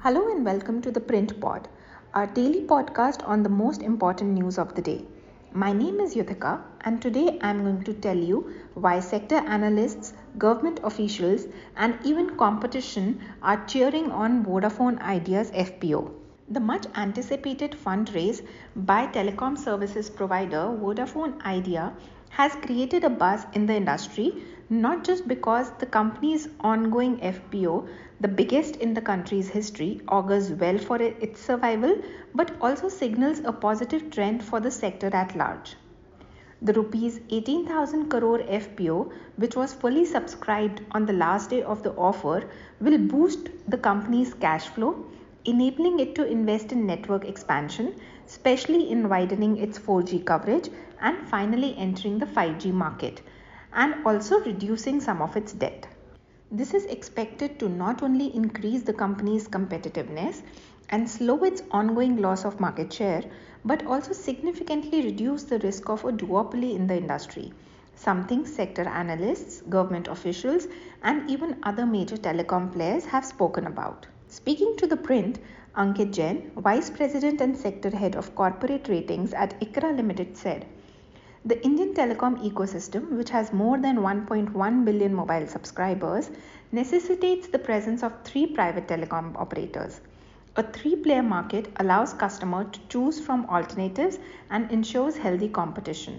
Hello and welcome to the Print Pod, our daily podcast on the most important news of the day. My name is Yuthika, and today I'm going to tell you why sector analysts, government officials, and even competition are cheering on Vodafone Idea's FPO. The much anticipated fundraise by telecom services provider Vodafone Idea has created a buzz in the industry, not just because the company's ongoing FPO, the biggest in the country's history, augurs well for its survival, but also signals a positive trend for the sector at large. The rupees 18,000 crore FPO, which was fully subscribed on the last day of the offer, will boost the company's cash flow, enabling it to invest in network expansion, especially in widening its 4G coverage and finally entering the 5G market, and also reducing some of its debt. This is expected to not only increase the company's competitiveness and slow its ongoing loss of market share, but also significantly reduce the risk of a duopoly in the industry, something sector analysts, government officials, and even other major telecom players have spoken about. Speaking to the Print, Ankit Jain, Vice President and Sector Head of Corporate Ratings at ICRA Limited, said, "The Indian telecom ecosystem, which has more than 1.1 billion mobile subscribers, necessitates the presence of three private telecom operators. A three-player market allows customers to choose from alternatives and ensures healthy competition.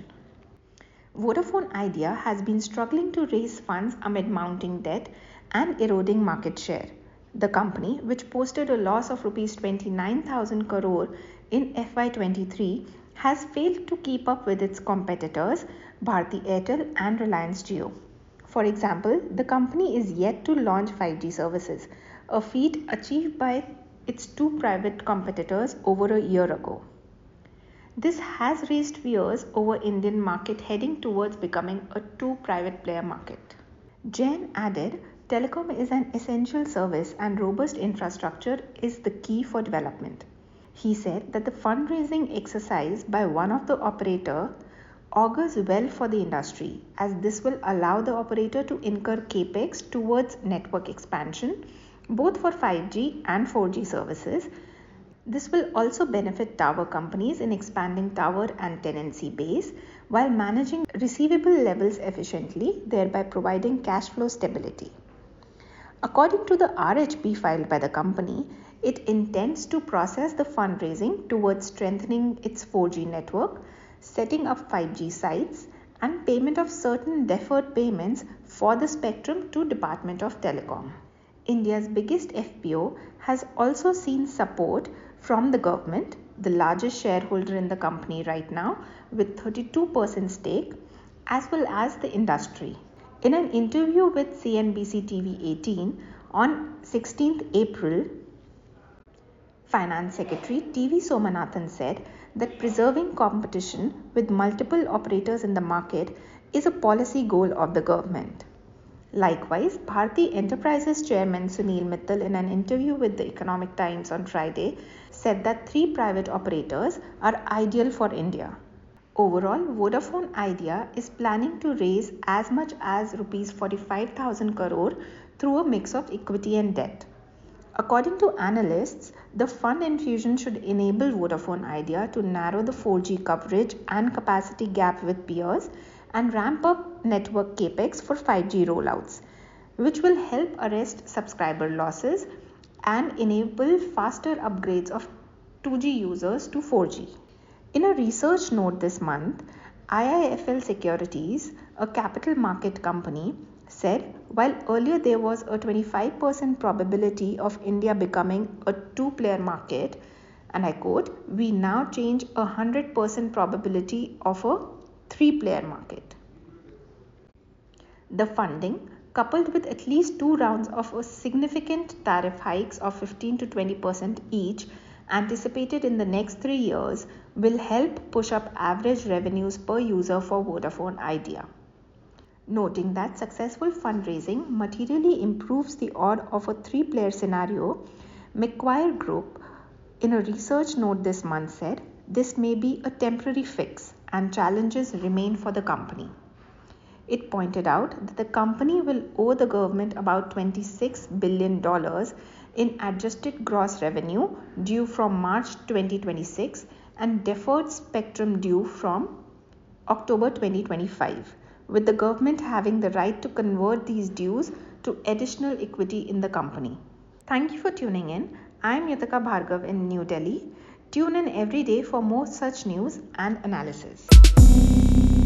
Vodafone Idea has been struggling to raise funds amid mounting debt and eroding market share. The company, which posted a loss of Rs 29,000 crore in FY23, has failed to keep up with its competitors, Bharti Airtel and Reliance Jio. For example, the company is yet to launch 5G services, a feat achieved by its two private competitors over a year ago. This has raised fears over Indian market heading towards becoming a two private player market." Jain added, "Telecom is an essential service and robust infrastructure is the key for development." He said that the fundraising exercise by one of the operator augurs well for the industry, as this will allow the operator to incur capex towards network expansion, both for 5G and 4G services. This will also benefit tower companies in expanding tower and tenancy base while managing receivable levels efficiently, thereby providing cash flow stability. According to the RHP filed by the company, it intends to process the fundraising towards strengthening its 4G network, setting up 5G sites, and payment of certain deferred payments for the spectrum to Department of Telecom. India's biggest FPO has also seen support from the government, the largest shareholder in the company right now with 32% stake, as well as the industry. In an interview with CNBC TV 18 on 16th April, Finance Secretary TV Somanathan said that preserving competition with multiple operators in the market is a policy goal of the government. Likewise, Bharti Enterprises Chairman Sunil Mittal, in an interview with the Economic Times on Friday, said that three private operators are ideal for India. Overall, Vodafone Idea is planning to raise as much as Rs 45,000 crore through a mix of equity and debt. According to analysts, the fund infusion should enable Vodafone Idea to narrow the 4G coverage and capacity gap with peers and ramp up network capex for 5G rollouts, which will help arrest subscriber losses and enable faster upgrades of 2G users to 4G. In a research note this month, IIFL Securities, a capital market company, said while earlier there was a 25% probability of India becoming a two-player market, and I quote, "we now change 100% probability of a three-player market." The funding, coupled with at least two rounds of significant tariff hikes of 15 to 20% each, anticipated in the next 3 years, will help push up average revenues per user for Vodafone Idea. Noting that successful fundraising materially improves the odds of a three-player scenario, Macquarie Group, in a research note this month, said this may be a temporary fix and challenges remain for the company. It pointed out that the company will owe the government about $26 billion in adjusted gross revenue due from March 2026 and deferred spectrum due from October 2025, with the government having the right to convert these dues to additional equity in the company. Thank you for tuning in. I'm Yuthika Bhargav in New Delhi. Tune in every day for more such news and analysis.